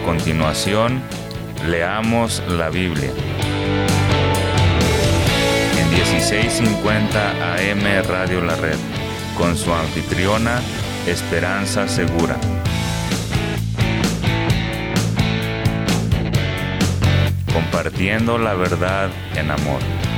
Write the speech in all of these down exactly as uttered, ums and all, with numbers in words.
continuación, leamos la Biblia. En dieciséis cincuenta A M Radio La Red, con su anfitriona, Esperanza Segura. Compartiendo la verdad en amor.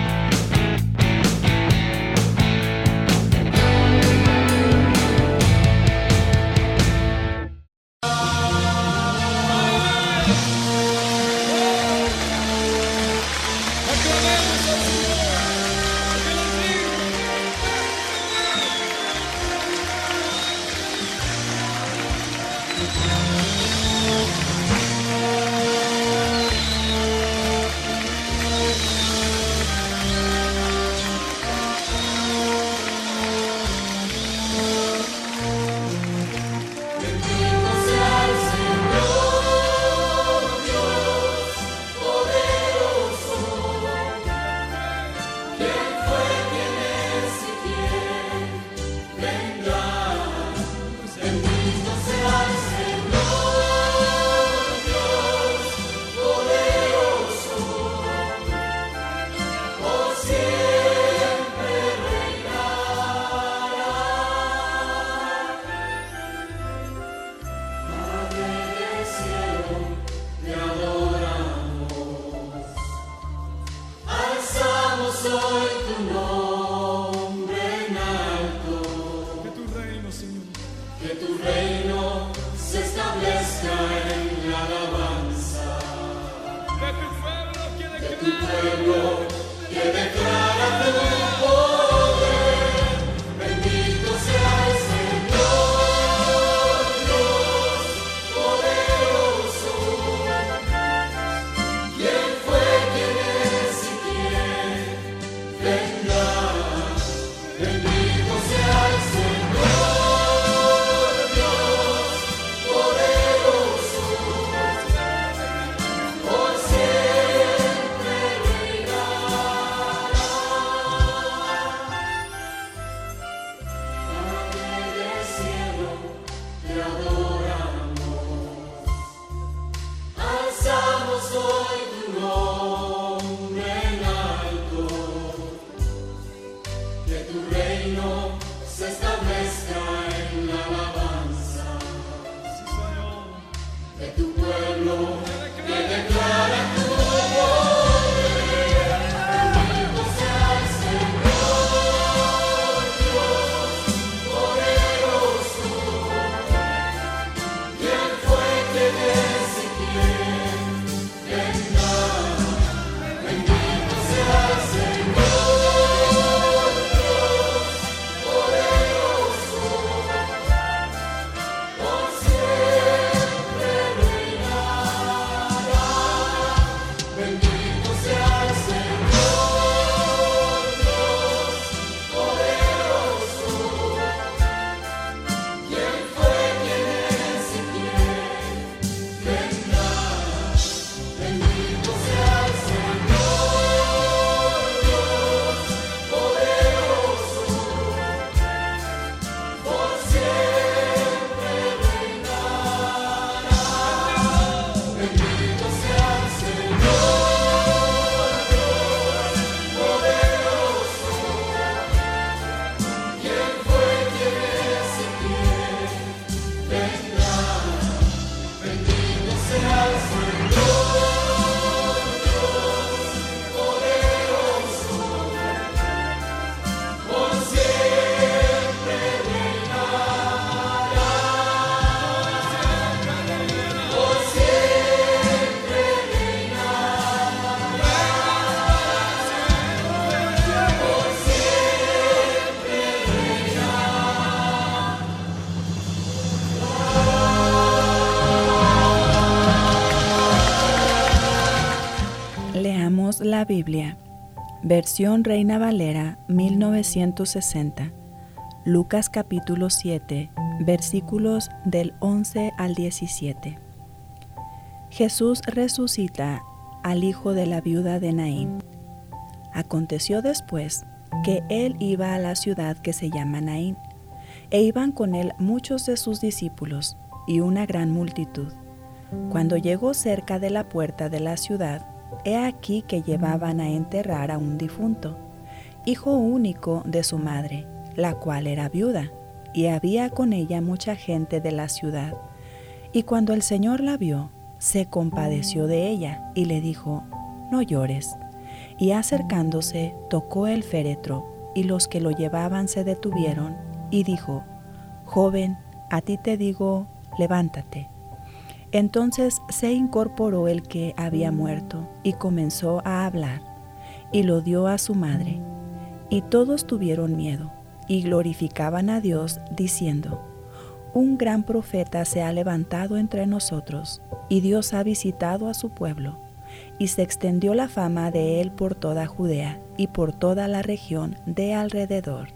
La Biblia, versión Reina Valera mil novecientos sesenta, Lucas capítulo siete, versículos del once al diecisiete. Jesús resucita al hijo de la viuda de Naín. Aconteció después que él iba a la ciudad que se llama Naín, e iban con él muchos de sus discípulos y una gran multitud. Cuando llegó cerca de la puerta de la ciudad, he aquí que llevaban a enterrar a un difunto, hijo único de su madre, la cual era viuda, y había con ella mucha gente de la ciudad. Y cuando el Señor la vio, se compadeció de ella y le dijo: no llores. Y acercándose, tocó el féretro, y los que lo llevaban se detuvieron, y dijo: joven, a ti te digo, levántate. Entonces se incorporó el que había muerto, y comenzó a hablar, y lo dio a su madre. Y todos tuvieron miedo, y glorificaban a Dios, diciendo: un gran profeta se ha levantado entre nosotros, y Dios ha visitado a su pueblo. Y se extendió la fama de él por toda Judea y por toda la región de alrededor.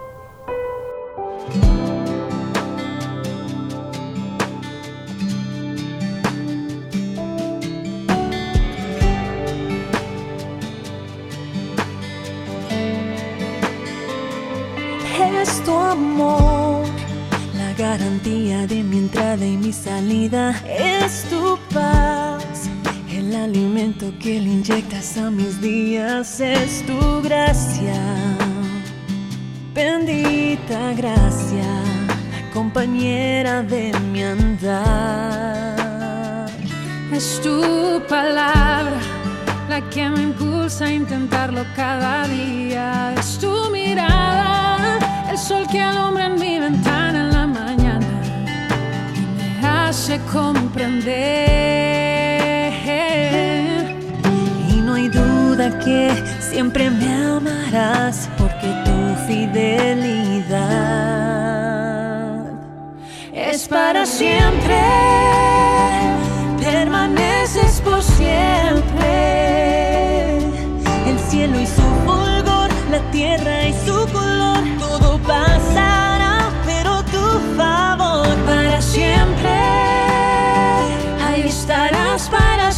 Es tu amor, la garantía de mi entrada y mi salida. Es tu paz, el alimento que le inyectas a mis días. Es tu gracia, bendita gracia, la compañera de mi andar. Es tu palabra la que me impulsa a intentarlo cada día. Es tu mirada, el sol que alumbra en mi ventana en la mañana y me hace comprender. Y no hay duda que siempre me amarás, porque tu fidelidad es para siempre, permaneces por siempre. El cielo y su fulgor, la tierra y su color, todo pasará, pero tu favor para siempre. Ahí estarás para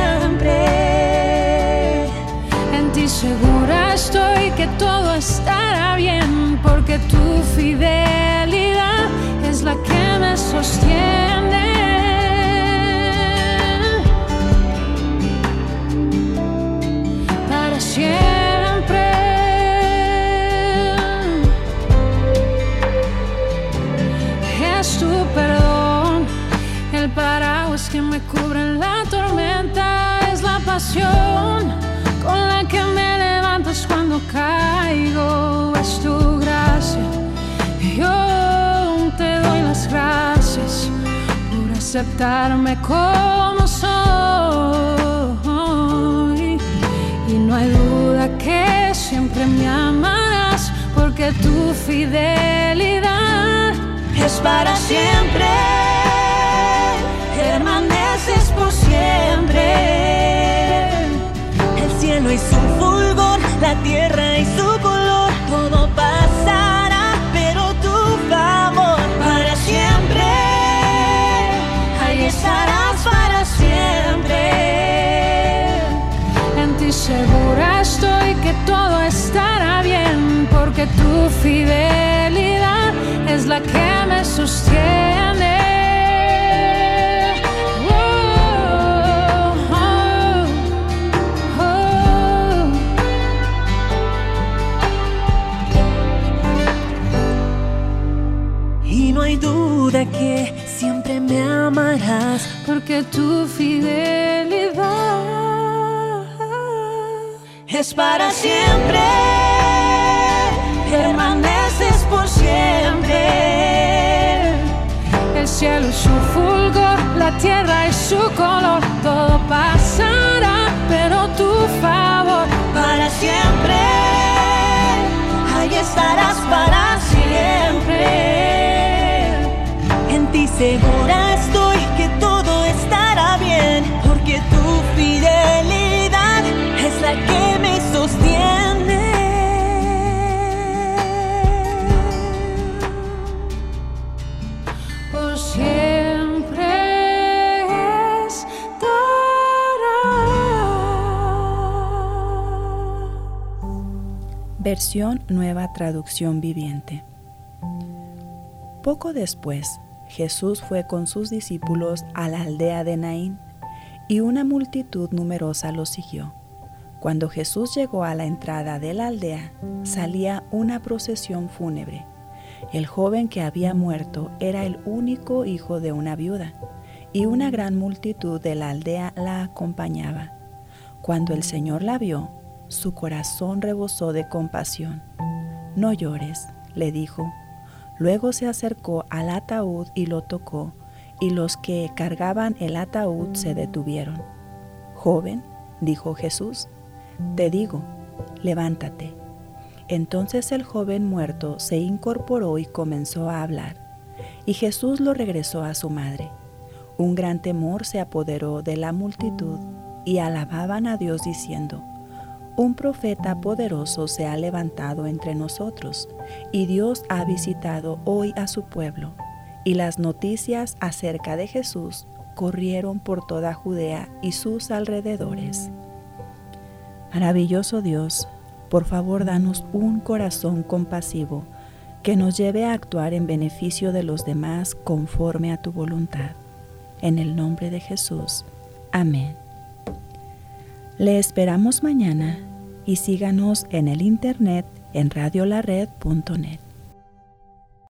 siempre. En ti segura estoy que todo estará bien, porque tu fidelidad es la que me sostiene. Para siempre. Es tu perdón, el paraguas que me cubre en la tormenta. Es la pasión con la que me levantas cuando caigo. Es tu gracia, yo te doy las gracias por aceptarme como soy. Y no hay duda que siempre me amarás, porque tu fidelidad es para siempre, permaneces por siempre. El cielo y su fulgor, la tierra y su color, todo pasará, pero tu favor para siempre. Ahí estarás para siempre. En ti segura estoy que todo estará bien, porque tu fidelidad es la que me sostiene. Que siempre me amarás, porque tu fidelidad es para siempre, permaneces por siempre. El cielo y su fulgor, la tierra y su color, todo pasará, pero tu favor para siempre. Ahí estarás para siempre. En ti segura estoy que todo estará bien, porque tu fidelidad es la que me sostiene. Por siempre estará. Versión Nueva Traducción Viviente. Poco después, Jesús fue con sus discípulos a la aldea de Naín, y una multitud numerosa lo siguió. Cuando Jesús llegó a la entrada de la aldea, salía una procesión fúnebre. El joven que había muerto era el único hijo de una viuda, y una gran multitud de la aldea la acompañaba. Cuando el Señor la vio, su corazón rebosó de compasión. «No llores», le dijo. Luego se acercó al ataúd y lo tocó, y los que cargaban el ataúd se detuvieron. «Joven», dijo Jesús, «te digo, levántate». Entonces el joven muerto se incorporó y comenzó a hablar, y Jesús lo regresó a su madre. Un gran temor se apoderó de la multitud, y alababan a Dios diciendo: «Un profeta poderoso se ha levantado entre nosotros, y Dios ha visitado hoy a su pueblo». Y las noticias acerca de Jesús corrieron por toda Judea y sus alrededores. Maravilloso Dios, por favor danos un corazón compasivo que nos lleve a actuar en beneficio de los demás conforme a tu voluntad. En el nombre de Jesús. Amén. Le esperamos mañana y síganos en el internet en radio la red punto net.